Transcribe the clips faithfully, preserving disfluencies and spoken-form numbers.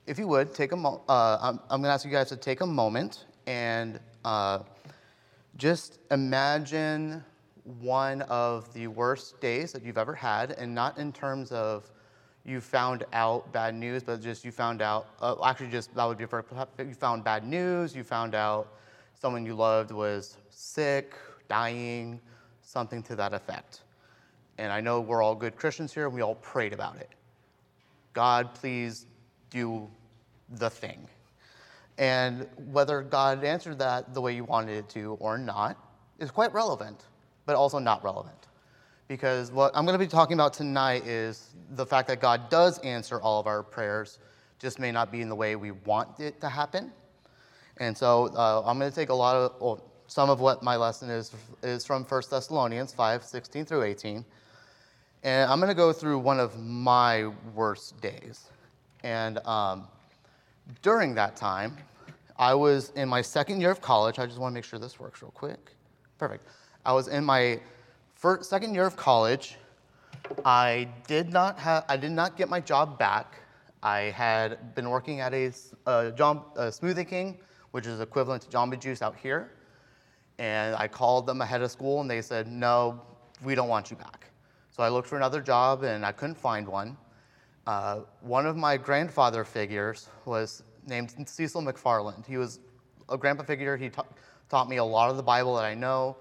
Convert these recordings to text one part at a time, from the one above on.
if you would, take a mo- uh, I'm, I'm going to ask you guys to take a moment and uh, just imagine one of the worst days that you've ever had, and not in terms of you found out bad news, but just you found out, uh, actually just that would be for, you found bad news, you found out someone you loved was sick, dying, something to that effect. And I know we're all good Christians here, and we all prayed about it. God, please do the thing. And whether God answered that the way you wanted it to or not is quite relevant, but also not relevant. Because what I'm going to be talking about tonight is the fact that God does answer all of our prayers, just may not be in the way we want it to happen. And so uh, I'm going to take a lot of, well, some of what my lesson is, is from First Thessalonians five, sixteen through eighteen. And I'm going to go through one of my worst days. And um, during that time, I was in my second year of college. I just want to make sure this works real quick. Perfect. I was in my first, second year of college. I did not have, I did not get my job back. I had been working at a, a, John, a Smoothie King, which is equivalent to Jamba Juice out here. And I called them ahead of school, and they said, no, we don't want you back. So I looked for another job, and I couldn't find one. Uh, one of my grandfather figures was named Cecil McFarland. He was a grandpa figure. He ta- taught me a lot of the Bible that I know,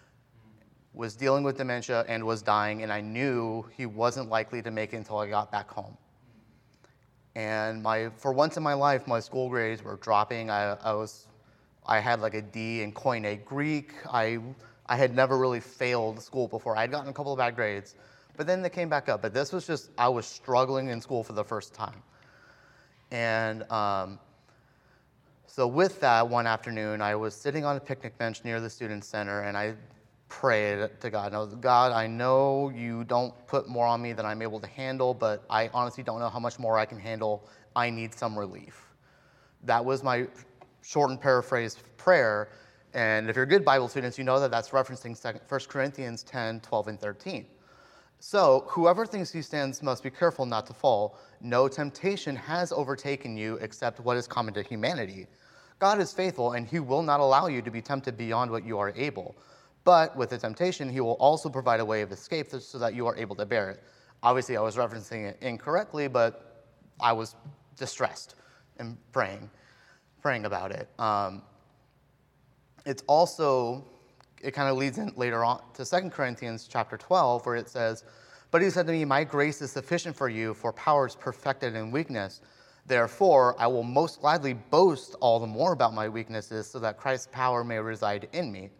was dealing with dementia, and was dying, and I knew he wasn't likely to make it until I got back home. And my, for once in my life, my school grades were dropping. I, I was, I had like a D in Koine Greek. I, I had never really failed school before. I had gotten a couple of bad grades, but then they came back up. But this was just, I was struggling in school for the first time. And um, so with that, one afternoon, I was sitting on a picnic bench near the student center, and I prayed to God. I was, God, I know you don't put more on me than I'm able to handle, but I honestly don't know how much more I can handle. I need some relief. That was my shortened paraphrase prayer. And if you're good Bible students, you know that that's referencing First Corinthians ten, twelve, and thirteen. So whoever thinks he stands must be careful not to fall. No temptation has overtaken you except what is common to humanity. God is faithful, and he will not allow you to be tempted beyond what you are able. But with the temptation, he will also provide a way of escape so that you are able to bear it. Obviously, I was referencing it incorrectly, but I was distressed and praying, praying about it. Um, it's also, it kind of leads in later on to Second Corinthians chapter twelve, where it says, but he said to me, my grace is sufficient for you, for power is perfected in weakness. Therefore, I will most gladly boast all the more about my weaknesses, so that Christ's power may reside in me.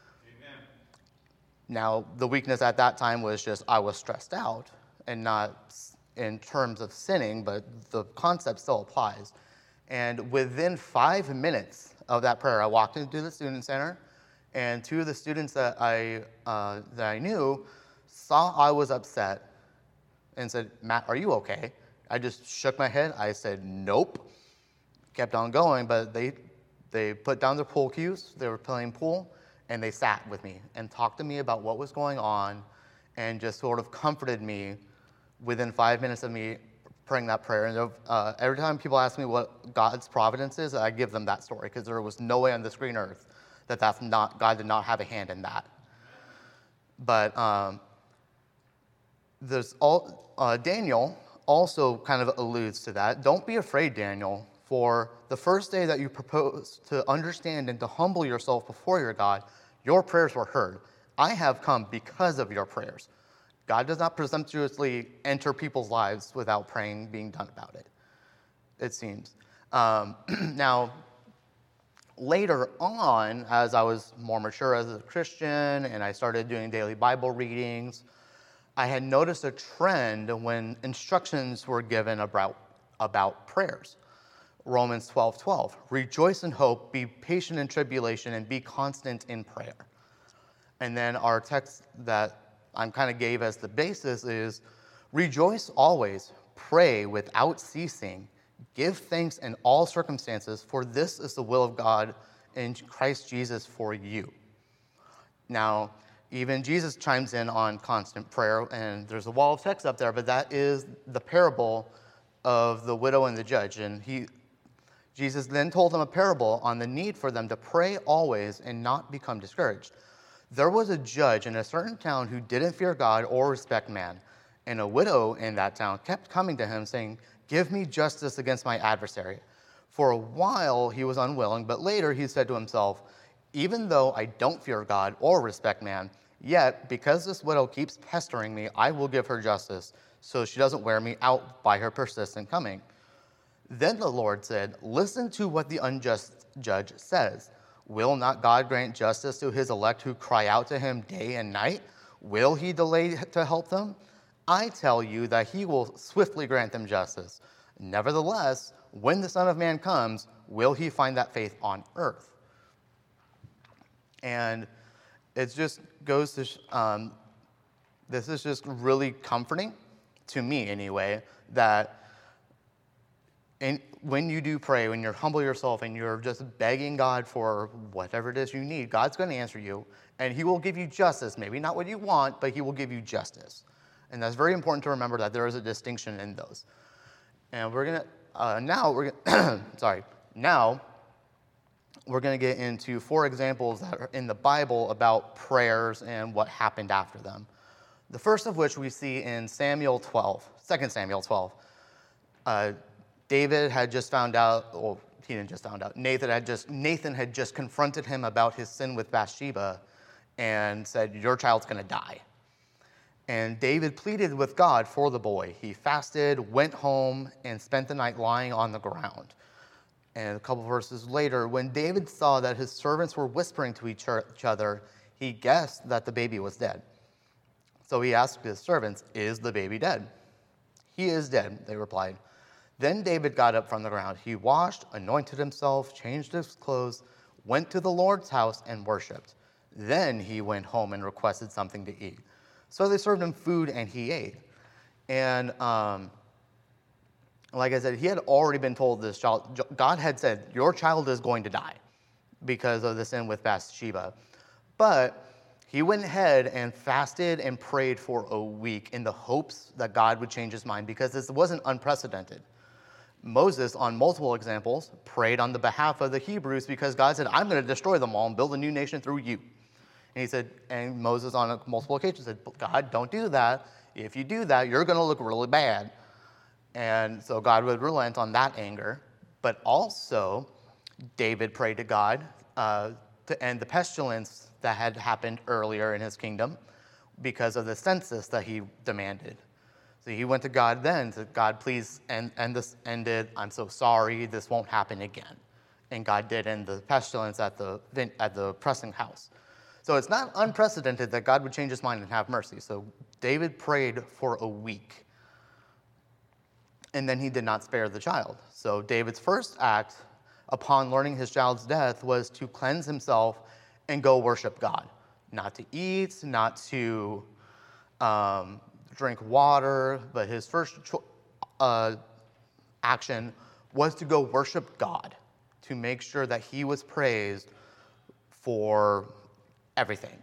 Now, the weakness at that time was just I was stressed out, and not in terms of sinning, but the concept still applies. And within five minutes of that prayer, I walked into the student center, and two of the students that I uh, that I knew saw I was upset and said, Matt, are you okay? I just shook my head. I said, nope. Kept on going, but they they put down their pool cues. They were playing pool. And they sat with me and talked to me about what was going on and just sort of comforted me within five minutes of me praying that prayer. And uh, every time people ask me what God's providence is, I give them that story, because there was no way on this green earth that that's not, God did not have a hand in that. But um, there's all, uh, Daniel also kind of alludes to that. Don't be afraid, Daniel, for the first day that you propose to understand and to humble yourself before your God, your prayers were heard. I have come because of your prayers. God does not presumptuously enter people's lives without praying being done about it, it seems. Um, now, later on, as I was more mature as a Christian and I started doing daily Bible readings, I had noticed a trend when instructions were given about, about prayers. Romans twelve twelve, rejoice in hope, be patient in tribulation, and be constant in prayer. And then our text that I kind of gave as the basis is, rejoice always, pray without ceasing, give thanks in all circumstances, for this is the will of God in Christ Jesus for you. Now, even Jesus chimes in on constant prayer, and there's a wall of text up there, but that is the parable of the widow and the judge. And he, Jesus then told them a parable on the need for them to pray always and not become discouraged. There was a judge in a certain town who didn't fear God or respect man. And a widow in that town kept coming to him saying, "Give me justice against my adversary." For a while he was unwilling, but later he said to himself, "Even though I don't fear God or respect man, yet because this widow keeps pestering me, I will give her justice, so she doesn't wear me out by her persistent coming." Then the Lord said, "Listen to what the unjust judge says. Will not God grant justice to his elect who cry out to him day and night? Will he delay to help them? I tell you that he will swiftly grant them justice. Nevertheless, when the Son of Man comes, will he find that faith on earth?" And it just goes to, um, this is just really comforting, to me anyway, that in, when you do pray, when you're humble yourself and you're just begging God for whatever it is you need, God's going to answer you, and he will give you justice. Maybe not what you want, but he will give you justice. And that's very important to remember, that there is a distinction in those. And we're going to, uh, now, we're gonna, sorry, now, we're going to get into four examples that are in the Bible about prayers and what happened after them. The first of which we see in Samuel twelve, Second Samuel twelve. Uh, David had just found out, well, he didn't just found out, Nathan had just, Nathan had just confronted him about his sin with Bathsheba and said, "Your child's going to die." And David pleaded with God for the boy. He fasted, went home, and spent the night lying on the ground. And a couple verses later, when David saw that his servants were whispering to each other, he guessed that the baby was dead. So he asked his servants, "Is the baby dead?" "He is dead," they replied. Then David got up from the ground. He washed, anointed himself, changed his clothes, went to the Lord's house, and worshipped. Then he went home and requested something to eat. So they served him food, and he ate. And um, like I said, he had already been told this child, God had said, "Your child is going to die," because of the sin with Bathsheba. But he went ahead and fasted and prayed for a week in the hopes that God would change his mind, because this wasn't unprecedented. Moses, on multiple examples, prayed on the behalf of the Hebrews because God said, "I'm going to destroy them all and build a new nation through you." And he said, and Moses on multiple occasions said, "God, don't do that. If you do that, you're going to look really bad." And so God would relent on that anger. But also, David prayed to God uh, to end the pestilence that had happened earlier in his kingdom because of the census that he demanded. So he went to God then, said, "God, please end, end this, end it. I'm so sorry. This won't happen again." And God did end the pestilence at the, at the pressing house. So it's not unprecedented that God would change his mind and have mercy. So David prayed for a week. And then he did not spare the child. So David's first act upon learning his child's death was to cleanse himself and go worship God. Not to eat, not to um, drink water, but his first cho- uh, action was to go worship God, to make sure that he was praised for everything.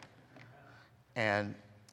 And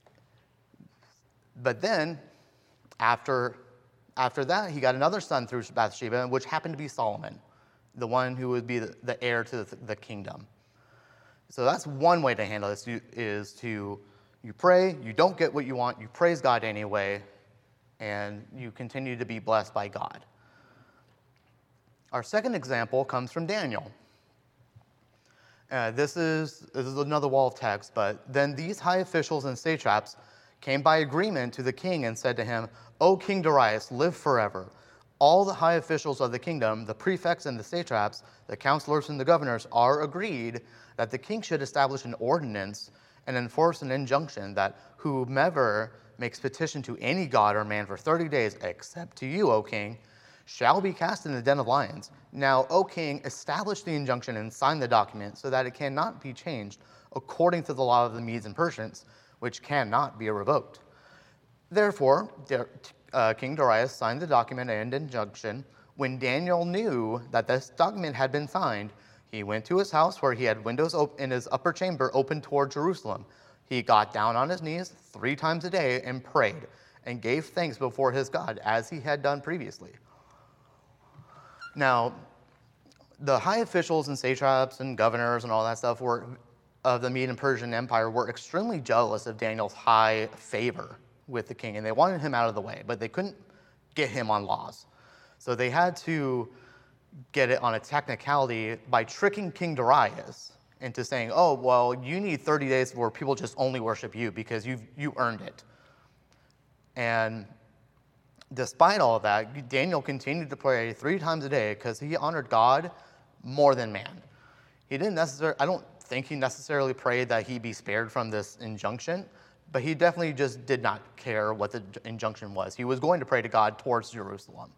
but then, after after that, he got another son through Bathsheba, which happened to be Solomon, the one who would be the, the heir to the, the kingdom. So that's one way to handle this, is to, you pray, you don't get what you want, you praise God anyway, and you continue to be blessed by God. Our second example comes from Daniel. Uh, this is this is another wall text, but then these high officials and satraps came by agreement to the king and said to him, "O King Darius, live forever. All the high officials of the kingdom, the prefects and the satraps, the counselors and the governors, are agreed that the king should establish an ordinance and enforce an injunction that whomever makes petition to any god or man for thirty days, except to you, O king, shall be cast in the den of lions. Now, O king, establish the injunction and sign the document so that it cannot be changed according to the law of the Medes and Persians, which cannot be revoked." Therefore, uh, King Darius signed the document and injunction. When Daniel knew that this document had been signed, he went to his house where he had windows op- in his upper chamber open toward Jerusalem. He got down on his knees three times a day and prayed and gave thanks before his God, as he had done previously. Now, the high officials and satraps and governors and all that stuff were, of the Mede and Persian Empire were extremely jealous of Daniel's high favor with the king, and they wanted him out of the way, but they couldn't get him on laws. So they had to get it on a technicality by tricking King Darius into saying, oh, well, you need thirty days where people just only worship you because you've, you earned it. And despite all of that, Daniel continued to pray three times a day because he honored God more than man. He didn't necessarily, I don't think he necessarily prayed that he be spared from this injunction, but he definitely just did not care what the injunction was. He was going to pray to God towards Jerusalem.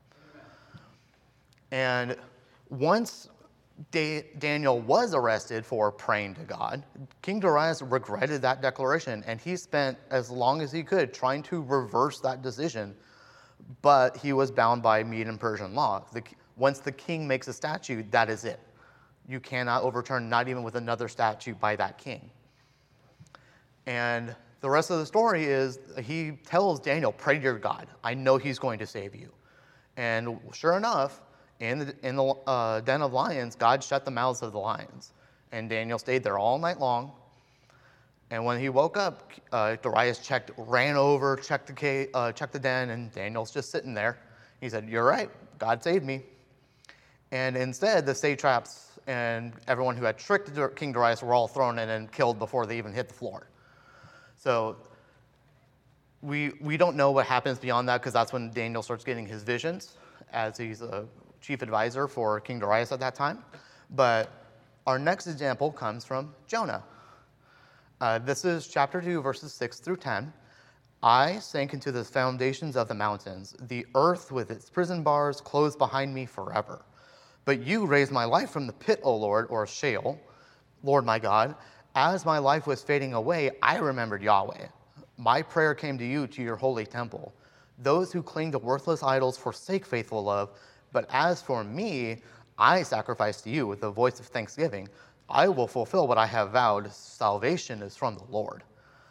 And once Da- Daniel was arrested for praying to God, King Darius regretted that declaration, and he spent as long as he could trying to reverse that decision, but he was bound by Mede and Persian law. The, once the king makes a statute, that is it. You cannot overturn, not even with another statute by that king. And the rest of the story is he tells Daniel, pray to your God. I know he's going to save you. And sure enough, in the, in the uh, den of lions, God shut the mouths of the lions. And Daniel stayed there all night long. And when he woke up, uh, Darius checked, ran over, checked the, cave, uh, checked the den, and Daniel's just sitting there. He said, you're right, God saved me. And instead, the satraps and everyone who had tricked King Darius were all thrown in and killed before they even hit the floor. So we, we don't know what happens beyond that, because that's when Daniel starts getting his visions, as he's a chief advisor for King Darius at that time. But our next example comes from Jonah. Uh, this is chapter two, verses six through ten. I sank into the foundations of the mountains. The earth with its prison bars closed behind me forever. But you raised my life from the pit, O Lord, or Sheol, Lord my God. As my life was fading away, I remembered Yahweh. My prayer came to you, to your holy temple. Those who cling to worthless idols forsake faithful love. But as for me, I sacrifice to you with the voice of thanksgiving. I will fulfill what I have vowed. Salvation is from the Lord.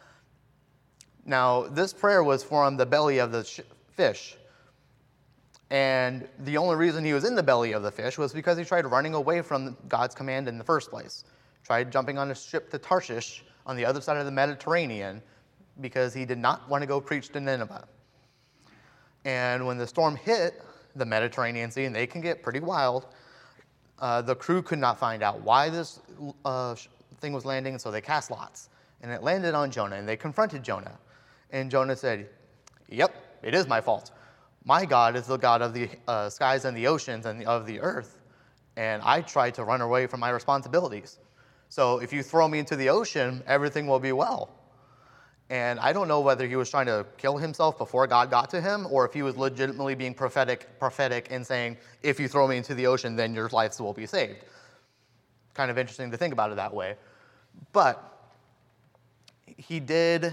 Now, this prayer was from the belly of the sh- fish. And the only reason he was in the belly of the fish was because he tried running away from God's command in the first place. Tried jumping on a ship to Tarshish on the other side of the Mediterranean because he did not want to go preach to Nineveh. And when the storm hit the Mediterranean Sea, and they can get pretty wild, uh, the crew could not find out why this uh, thing was landing, and so they cast lots. And it landed on Jonah, and they confronted Jonah. And Jonah said, yep, it is my fault. My God is the God of the uh, skies and the oceans and of the earth, and I tried to run away from my responsibilities. So if you throw me into the ocean, everything will be well. And I don't know whether he was trying to kill himself before God got to him, or if he was legitimately being prophetic, prophetic and saying, if you throw me into the ocean, then your lives will be saved. Kind of interesting to think about it that way. But he did,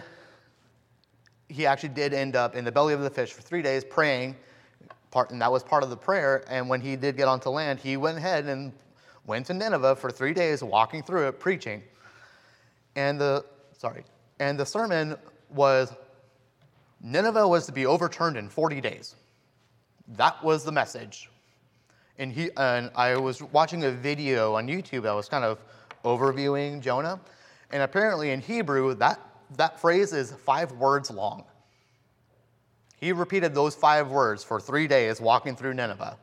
he actually did end up in the belly of the fish for three days praying, part, and that was part of the prayer. And when he did get onto land, he went ahead and went to Nineveh for three days, walking through it, preaching. And the, sorry, And the sermon was, Nineveh was to be overturned in forty days. That was the message. And, he, and I was watching a video on YouTube that was kind of overviewing Jonah. And apparently in Hebrew, that, that phrase is five words long. He repeated those five words for three days walking through Nineveh.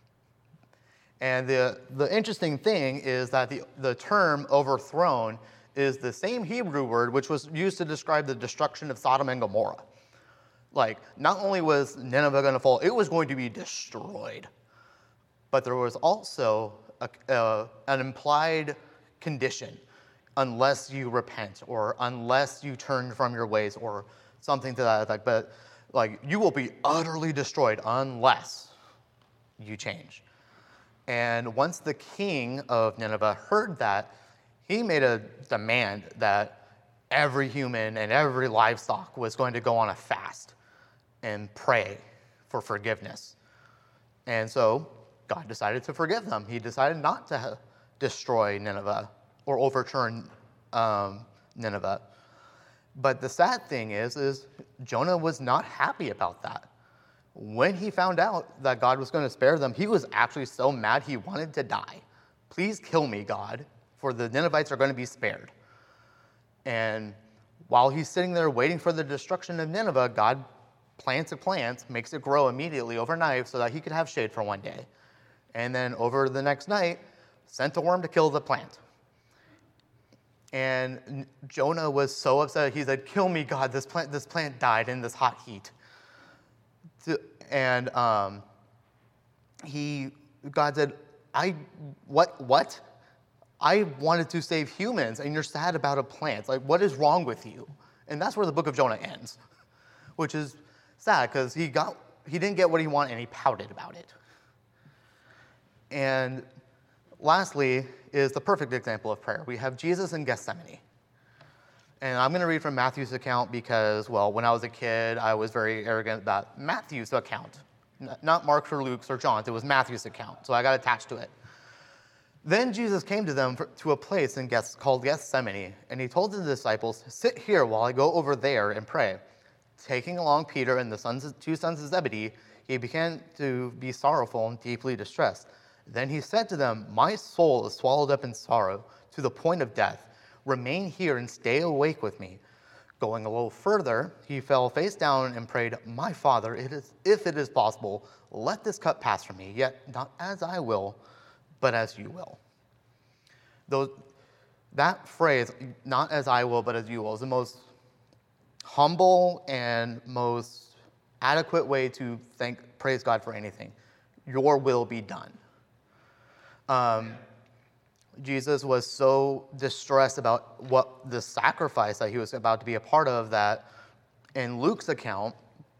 And the, the interesting thing is that the, the term overthrown is the same Hebrew word which was used to describe the destruction of Sodom and Gomorrah. Like, not only was Nineveh going to fall, it was going to be destroyed. But there was also a, uh, an implied condition, unless you repent or unless you turn from your ways or something to that effect. But, like, you will be utterly destroyed unless you change. And once the king of Nineveh heard that, he made a demand that every human and every livestock was going to go on a fast and pray for forgiveness. And so God decided to forgive them. He decided not to destroy Nineveh or overturn um, Nineveh. But the sad thing is, is Jonah was not happy about that. When he found out that God was going to spare them, he was actually so mad he wanted to die. Please kill me, God, for the Ninevites are going to be spared. And while he's sitting there waiting for the destruction of Nineveh, God plants a plant, makes it grow immediately overnight so that he could have shade for one day. And then over the next night, sent a worm to kill the plant. And Jonah was so upset, he said, kill me, God, this plant, this plant died in this hot heat. And um, he, God said, I, what, what? I wanted to save humans, and you're sad about a plant. Like, what is wrong with you? And that's where the book of Jonah ends, which is sad because he got, he didn't get what he wanted, and he pouted about it. And lastly is the perfect example of prayer. We have Jesus in Gethsemane. And I'm going to read from Matthew's account because, well, when I was a kid, I was very arrogant about Matthew's account. Not Mark's or Luke's or John's. It was Matthew's account. So I got attached to it. Then Jesus came to them for, to a place in Geth, called Gethsemane, and he told the disciples, sit here while I go over there and pray. Taking along Peter and the sons of, two sons of Zebedee, he began to be sorrowful and deeply distressed. Then he said to them, my soul is swallowed up in sorrow to the point of death. Remain here and stay awake with me. Going a little further, he fell face down and prayed, my Father, it is, if it is possible, let this cup pass from me, yet not as I will, but as you will. Those, that phrase, not as I will, but as you will, is the most humble and most adequate way to thank, praise God for anything. Your will be done. Um, Jesus was so distressed about what the sacrifice that he was about to be a part of that in Luke's account,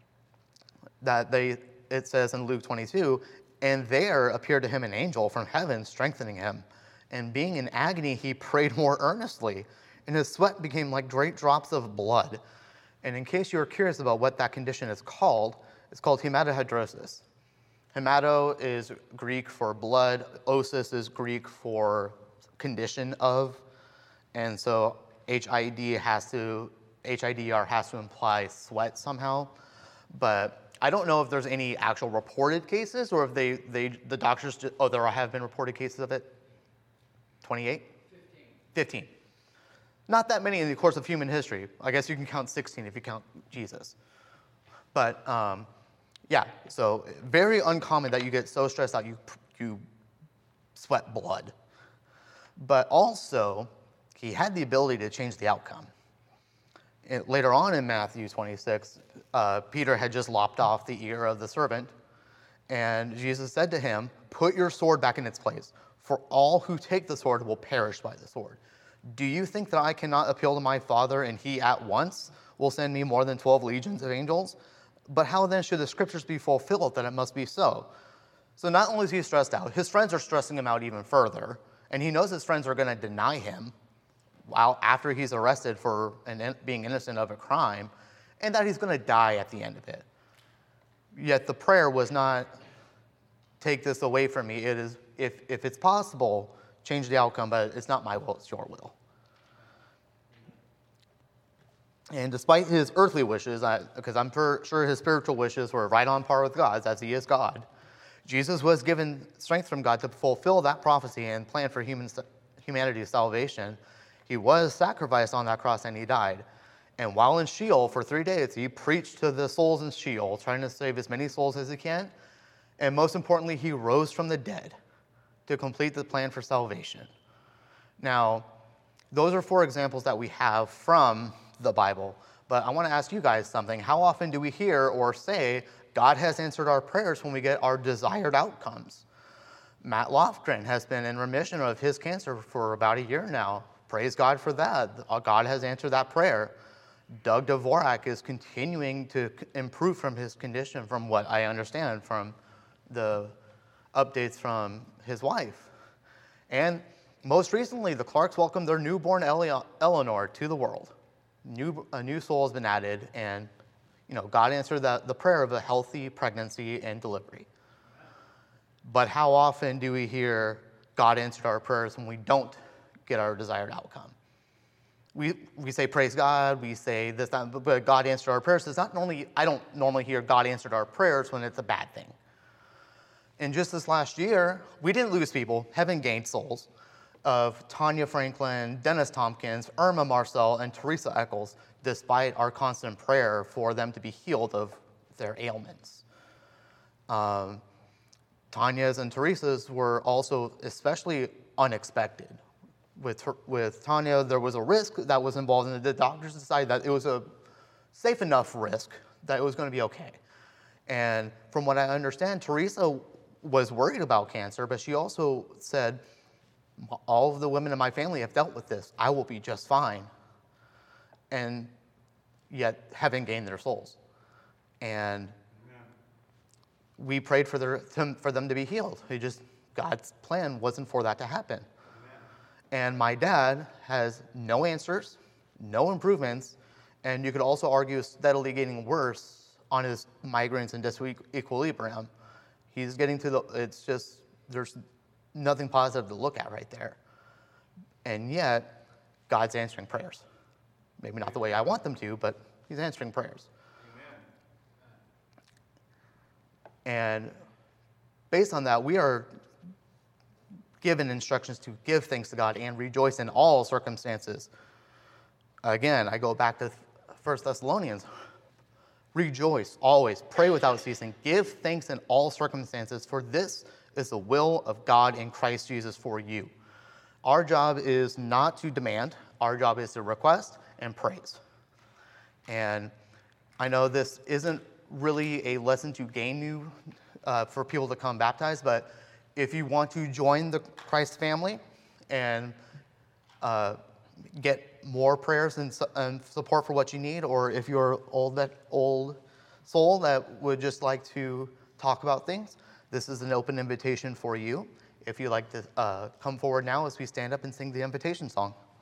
that they it says in Luke twenty-two, and there appeared to him an angel from heaven strengthening him. And being in agony, he prayed more earnestly, and his sweat became like great drops of blood. And in case you're curious about what that condition is called, it's called hematohidrosis. Hemato is Greek for blood. Osis is Greek for condition of. And so H I D has to, H I D R has to imply sweat somehow. But I don't know if there's any actual reported cases or if they, they the doctors, just, oh, there have been reported cases of it? twenty-eight? fifteen. fifteen. Not that many in the course of human history. I guess you can count sixteen if you count Jesus. But um, yeah, so very uncommon that you get so stressed out you, you sweat blood. But also, he had the ability to change the outcome. It, later on in Matthew twenty-six, uh, Peter had just lopped off the ear of the servant, and Jesus said to him, put your sword back in its place, for all who take the sword will perish by the sword. Do you think that I cannot appeal to my Father, and he at once will send me more than twelve legions of angels? But how then should the scriptures be fulfilled that it must be so? So not only is he stressed out, his friends are stressing him out even further, and he knows his friends are going to deny him while after he's arrested for an, being innocent of a crime, and that he's going to die at the end of it. Yet the prayer was not, take this away from me. It is, if, if it's possible, change the outcome, but it's not my will, it's your will. And despite his earthly wishes, I, because I'm for sure his spiritual wishes were right on par with God's, as he is God, Jesus was given strength from God to fulfill that prophecy and plan for human, humanity's salvation. He was sacrificed on that cross and he died. And while in Sheol for three days, he preached to the souls in Sheol, trying to save as many souls as he can. And most importantly, he rose from the dead to complete the plan for salvation. Now, those are four examples that we have from the Bible. But I want to ask you guys something. How often do we hear or say, God has answered our prayers when we get our desired outcomes? Matt Lofgren has been in remission of his cancer for about a year now. Praise God for that. God has answered that prayer. Doug Dvorak is continuing to improve from his condition, from what I understand from the updates from his wife. And most recently, the Clarks welcomed their newborn Eleanor to the world. New, a new soul has been added, and you know, God answered the, the prayer of a healthy pregnancy and delivery. But how often do we hear God answered our prayers when we don't get our desired outcome? we, we say praise God, we say this, that, but God answered our prayers. It's not normally, I don't normally hear God answered our prayers when it's a bad thing. And just this last year, we didn't lose people, heaven gained souls of Tanya Franklin, Dennis Tompkins, Irma Marcel, and Teresa Eccles, despite our constant prayer for them to be healed of their ailments. Um, Tanya's and Teresa's were also especially unexpected. With, her, with Tanya, there was a risk that was involved, and the doctors decided that it was a safe enough risk that it was going to be okay. And from what I understand, Teresa was worried about cancer, but she also said, all of the women in my family have dealt with this. I will be just fine. And yet haven't gained their souls. And we prayed for, their, for them to be healed. It just, God's plan wasn't for that to happen. And my dad has no answers, no improvements, and you could also argue steadily getting worse on his migraines and disequilibrium. He's getting to the, it's just, there's nothing positive to look at right there. And yet, God's answering prayers. Maybe not the way I want them to, but he's answering prayers. Amen. And based on that, we are given instructions to give thanks to God and rejoice in all circumstances. Again, I go back to First Thessalonians. Rejoice always, pray without ceasing, give thanks in all circumstances, for this is the will of God in Christ Jesus for you. Our job is not to demand. Our job is to request and praise. And I know this isn't really a lesson to gain you uh, for people to come baptized, but if you want to join the Christ family and uh, get more prayers and, and support for what you need, or if you're old that old soul that would just like to talk about things, this is an open invitation for you. If you'd like to uh, come forward now as we stand up and sing the invitation song.